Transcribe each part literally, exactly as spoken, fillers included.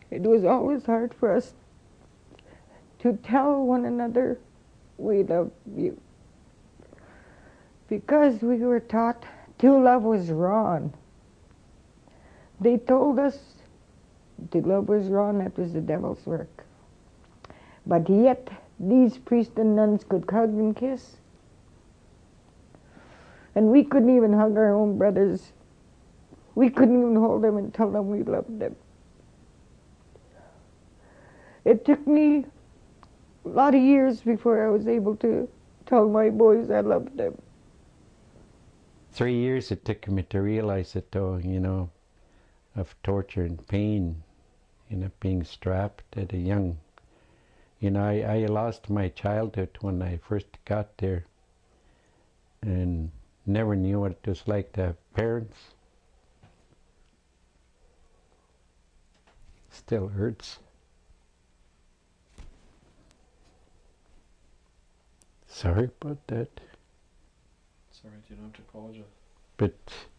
It was always hard for us to tell one another we love you, because we were taught to love was wrong. They told us to love was wrong, that was the devil's work. But yet, these priests and nuns could hug and kiss. And we couldn't even hug our own brothers. We couldn't even hold them and tell them we loved them. It took me a lot of years before I was able to tell my boys I loved them. Three years it took me to realize it, though, you know, of torture and pain, you know, being strapped at a young, you know, I, I lost my childhood when I first got there and never knew what it was like to have parents. Still hurts. Sorry about that. It's all right, you don't have to apologize. But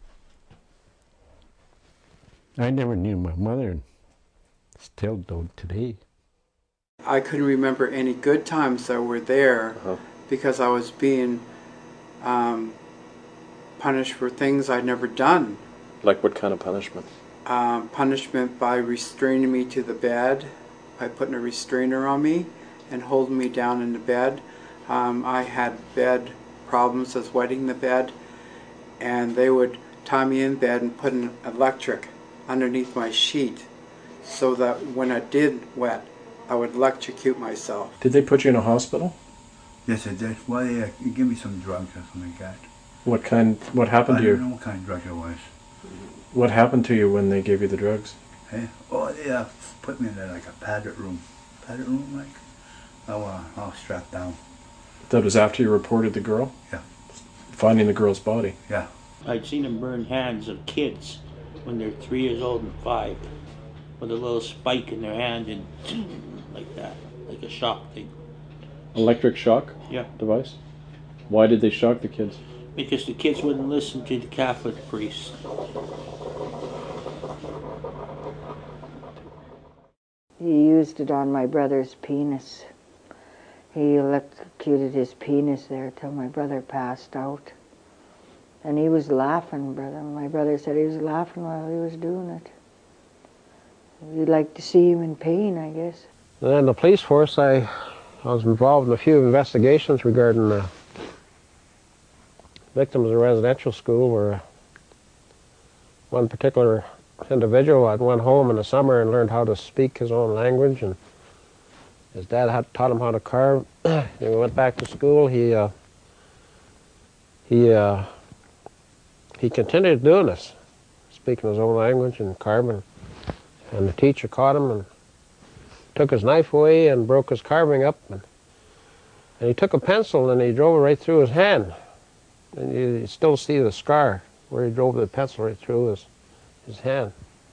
I never knew my mother, and still don't today. I couldn't remember any good times that were there uh-huh. because I was being um, punished for things I'd never done. Like what kind of punishment? Um, punishment by restraining me to the bed, by putting a restrainer on me and holding me down in the bed. Um, I had bed problems as wetting the bed, and they would tie me in bed and put an electric underneath my sheet so that when I did wet, I would electrocute myself. Did they put you in a hospital? Yes, I did. Well, yeah, you give me some drugs or something like that. What kind, what happened I to you? I don't know what kind of drug it was. What happened to you when they gave you the drugs? Hey? Oh, yeah, put me in there like a padded room. Padded room, like? I was all strapped down. That was after you reported the girl? Yeah. Finding the girl's body? Yeah. I'd seen them burn hands of kids when they're three years old and five, with a little spike in their hand and like that, like a shock thing. Electric shock? Yeah. Device? Why did they shock the kids? Because the kids wouldn't listen to the Catholic priest. He used it on my brother's penis. He electrocuted his penis there till my brother passed out. And he was laughing, brother. My brother said he was laughing while he was doing it. We'd like to see him in pain, I guess. And then the police force, I, I was involved in a few investigations regarding uh, victims of residential school, where one particular individual had went home in the summer and learned how to speak his own language, and his dad had taught him how to carve. When he went back to school, he uh, he uh, he continued doing this, speaking his own language and carving. And the teacher caught him and took his knife away and broke his carving up. And, and he took a pencil and he drove it right through his hand. And you, you still see the scar where he drove the pencil right through his, his hand.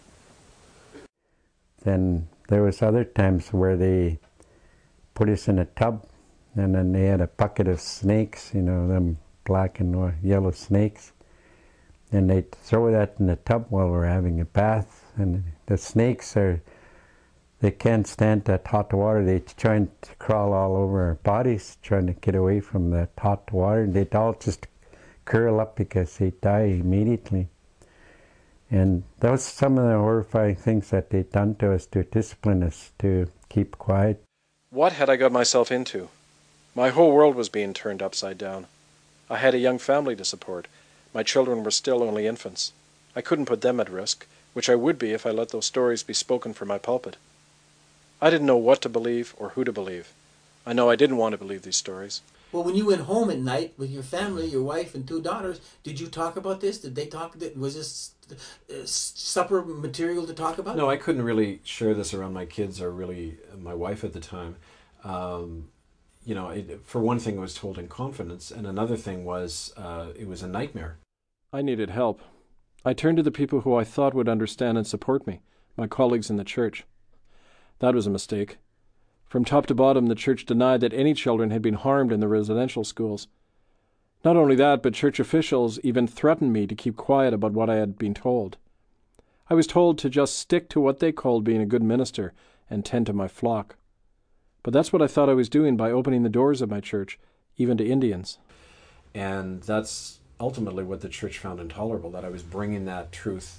Then there was other times where they put us in a tub, and then they had a bucket of snakes, you know, them black and yellow snakes. And they'd throw that in the tub while we're having a bath. And the snakes are, they can't stand that hot water. They try to crawl all over our bodies, trying to get away from that hot water. And they'd all just curl up because they die immediately. And that was some of the horrifying things that they'd done to us to discipline us, to keep quiet. What had I got myself into? My whole world was being turned upside down. I had a young family to support. My children were still only infants. I couldn't put them at risk, which I would be if I let those stories be spoken from my pulpit. I didn't know what to believe or who to believe. I know I didn't want to believe these stories. Well, when you went home at night with your family, your wife and two daughters, did you talk about this? Did they talk? Was this uh, supper material to talk about? No, I couldn't really share this around my kids or really my wife at the time. Um, you know, it, for one thing, it was told in confidence, and another thing was uh, it was a nightmare. I needed help. I turned to the people who I thought would understand and support me, my colleagues in the church. That was a mistake. From top to bottom, the church denied that any children had been harmed in the residential schools. Not only that, but church officials even threatened me to keep quiet about what I had been told. I was told to just stick to what they called being a good minister and tend to my flock. But that's what I thought I was doing by opening the doors of my church, even to Indians. And that's ultimately what the church found intolerable, that I was bringing that truth,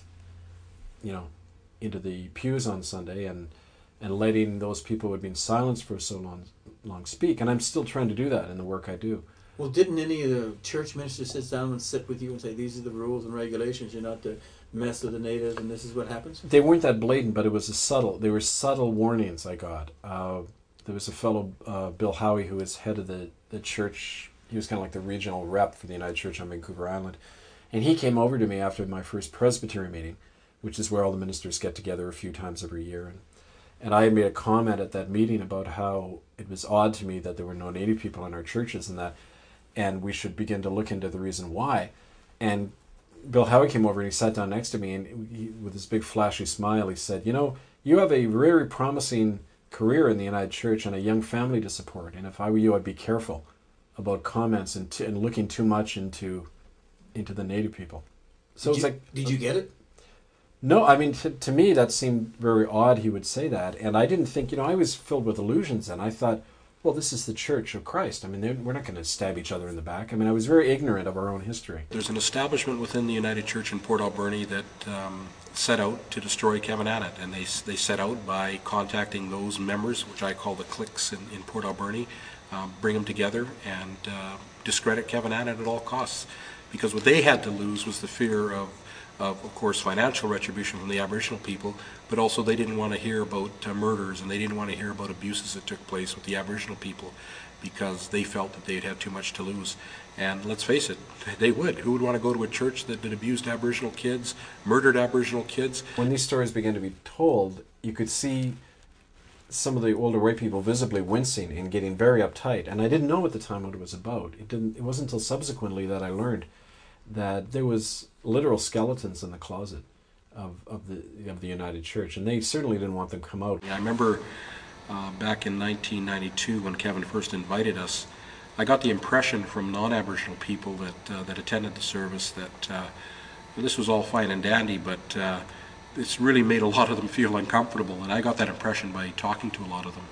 you know, into the pews on Sunday and, and letting those people who had been silenced for so long, long speak. And I'm still trying to do that in the work I do. Well, didn't any of the church ministers sit down and sit with you and say, these are the rules and regulations, you're not to mess with the natives and this is what happens? They weren't that blatant, but it was a subtle, they were subtle warnings I got. Uh, there was a fellow, uh, Bill Howie, who was head of the, the church. He was kind of like the regional rep for the United Church on Vancouver Island. And he came over to me after my first Presbytery meeting, which is where all the ministers get together a few times every year. And, and I had made a comment at that meeting about how it was odd to me that there were no Native people in our churches and that, and we should begin to look into the reason why. And Bill Howie came over and he sat down next to me and he, with his big flashy smile, he said, you know, you have a very promising career in the United Church and a young family to support. And if I were you, I'd be careful about comments and, t- and looking too much into into the Native people. So did it's you, like, did you get it? No, I mean, to, to me, that seemed very odd he would say that. And I didn't think, you know, I was filled with illusions then. I thought, well, this is the Church of Christ. I mean, we're not going to stab each other in the back. I mean, I was very ignorant of our own history. There's an establishment within the United Church in Port Alberni that um, set out to destroy Kevin Annett. And they they set out by contacting those members, which I call the cliques in, in Port Alberni, um, bring them together and uh, discredit Kevin Annett at all costs. Because what they had to lose was the fear of Of, of course, financial retribution from the Aboriginal people, but also they didn't want to hear about uh, murders and they didn't want to hear about abuses that took place with the Aboriginal people because they felt that they'd had too much to lose. And let's face it, they would. Who would want to go to a church that, that abused Aboriginal kids, murdered Aboriginal kids? When these stories began to be told, you could see some of the older white people visibly wincing and getting very uptight. And I didn't know at the time what it was about. It didn't. It wasn't until subsequently that I learned that there was literal skeletons in the closet of, of the of the United Church, and they certainly didn't want them to come out. I remember uh, back in nineteen ninety-two when Kevin first invited us, I got the impression from non-Aboriginal people that uh, that attended the service that uh, this was all fine and dandy, but uh, it's really made a lot of them feel uncomfortable, and I got that impression by talking to a lot of them.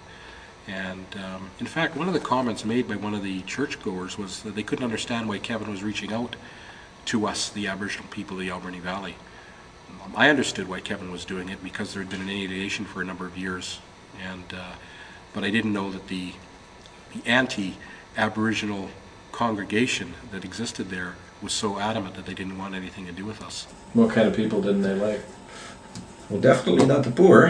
And um, in fact, one of the comments made by one of the churchgoers was that they couldn't understand why Kevin was reaching out to us, the Aboriginal people of the Alberni Valley. Um, I understood why Kevin was doing it because there had been an alienation for a number of years, and uh, but I didn't know that the, the anti-Aboriginal congregation that existed there was so adamant that they didn't want anything to do with us. What kind of people didn't they like? Well, definitely not the poor.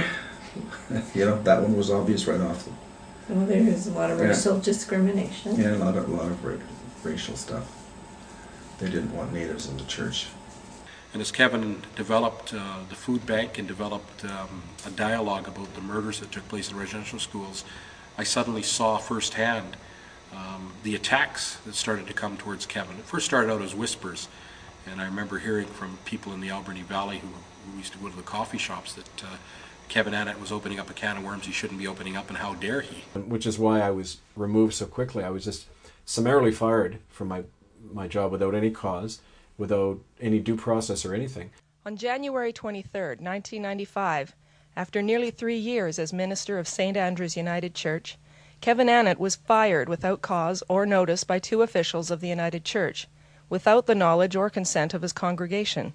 You know, that one was obvious right off. Well, there is a lot of racial yeah. discrimination. Yeah, a lot of, a lot of ra- racial stuff. They didn't want natives in the church. And as Kevin developed uh, the food bank and developed um, a dialogue about the murders that took place in residential schools, I suddenly saw firsthand um, the attacks that started to come towards Kevin. It first started out as whispers, and I remember hearing from people in the Alberni Valley who, who used to go to the coffee shops that uh, Kevin Annett was opening up a can of worms he shouldn't be opening up, and how dare he. Which is why I was removed so quickly. I was just summarily fired from my my job without any cause, without any due process or anything. On January twenty-third, nineteen ninety-five, after nearly three years as minister of Saint Andrew's United Church, Kevin Annett was fired without cause or notice by two officials of the United Church, without the knowledge or consent of his congregation.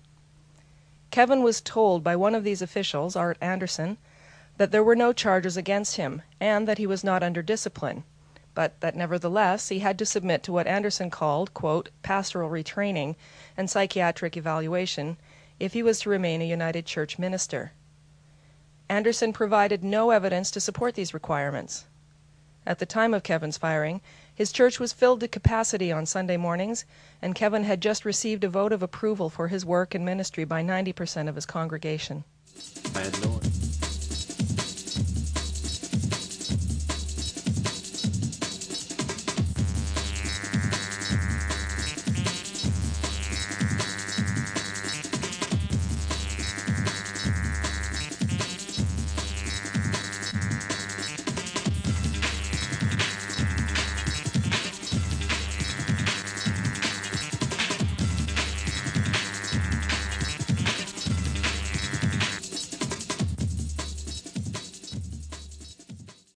Kevin was told by one of these officials, Art Anderson, that there were no charges against him and that he was not under discipline, but that nevertheless he had to submit to what Anderson called, quote, pastoral retraining and psychiatric evaluation if he was to remain a United Church minister. Anderson provided no evidence to support these requirements. At the time of Kevin's firing, his church was filled to capacity on Sunday mornings, and Kevin had just received a vote of approval for his work and ministry by ninety percent of his congregation. I had no